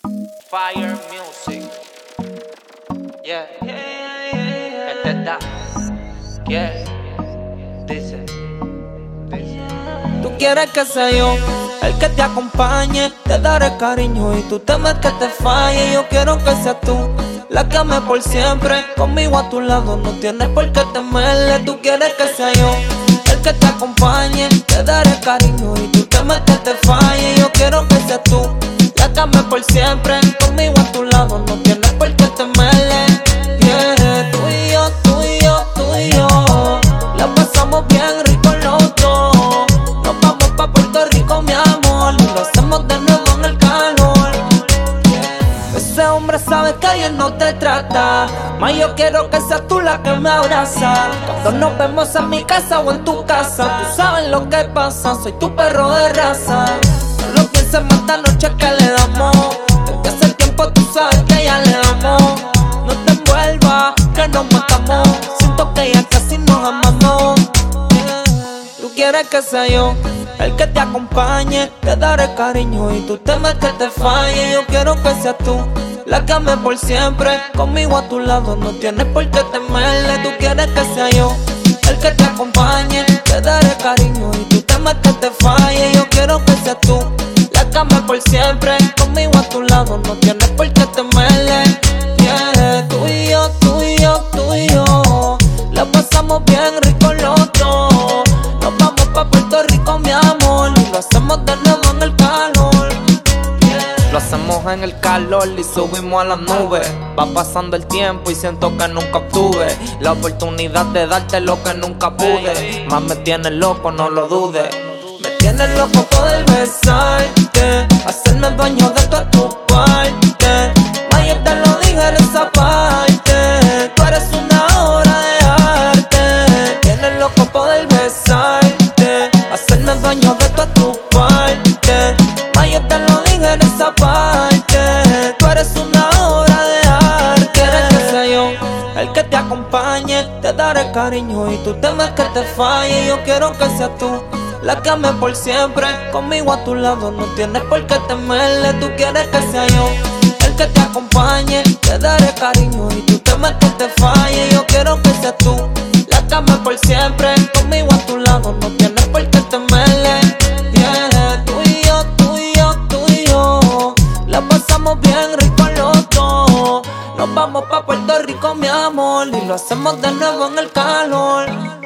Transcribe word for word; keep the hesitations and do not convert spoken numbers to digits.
Fire Music. Yeah, yeah, yeah, yeah. Este está. Yeah. Dice. Dice. Tú quieres que sea yo el que te acompañe, te daré cariño y tú temes que te falle. Yo quiero que seas tú la que ame por siempre, conmigo a tu lado, no tienes por qué temerle. Tú quieres que sea yo el que te acompañe, te daré cariño y tú temes que te falle. Yo quiero que seas tú la que ame por siempre, conmigo a tu lado, no tienes por qué temerle. Yeah, tú y yo, tú y yo, tú y yo, la pasamos bien rico los dos. Nos vamos pa' Puerto Rico, mi amor, y lo hacemos de nuevo en el calor. Ese hombre sabe que bien no te trata, mas yo quiero que seas tú la que me abraza. Cuando nos vemos en mi casa o en tu casa, tú sabes lo que pasa, soy tu perro de raza. No lo pienses más esta noche que le damos, desde hace tiempo tú sabes que ya le damos. No te envuelvas, que nos matamos, siento que ya casi nos amamos. Tú quieres que sea yo el que te acompañe, te daré cariño y tú temes que te falle. Yo quiero que seas tú la que ame por siempre, conmigo a tu lado, no tienes por qué temerle. Tú quieres que sea yo el que te acompañe, te daré cariño y tú temes que te falle. Yo quiero que seas tú la que ame por siempre, conmigo a tu lado, no tienes por qué temerle. Yeah, tú y yo, tú y yo, tú y yo, la pasamos bien rico los dos. Nos vamos pa' Puerto Rico, mi amor, y lo hacemos de nuevo en el calor. Yeah. Lo hacemos en el calor y subimos a las nubes. Va pasando el tiempo y siento que nunca obtuve la oportunidad de darte lo que nunca pude. Más me tienes loco, no lo dudes. Me tienes loco poder besarte, hacerme dueño de toda tu parte. Más yo te lo dije en esa parte, tú eres una obra de arte. Me tienes loco poder besarte, hacerme dueño de toda tu parte. Más yo te lo dije en esa parte, tú eres una obra de arte. Quieres que sea yo el que te acompañe, te daré cariño y tú temes que te falle. Yo quiero que seas tú la que ame por siempre, conmigo a tu lado, no tienes por qué temerle. Tú quieres que sea yo el que te acompañe, te daré cariño y tú temes que te falle. Yo quiero que seas tú la que ame por siempre, conmigo a tu lado, no tienes por qué temerle. Yeah, tú y yo, tú y yo, tú y yo, la pasamos bien rico los dos. Nos vamos pa' Puerto Rico, mi amor, y lo hacemos de nuevo en el calor.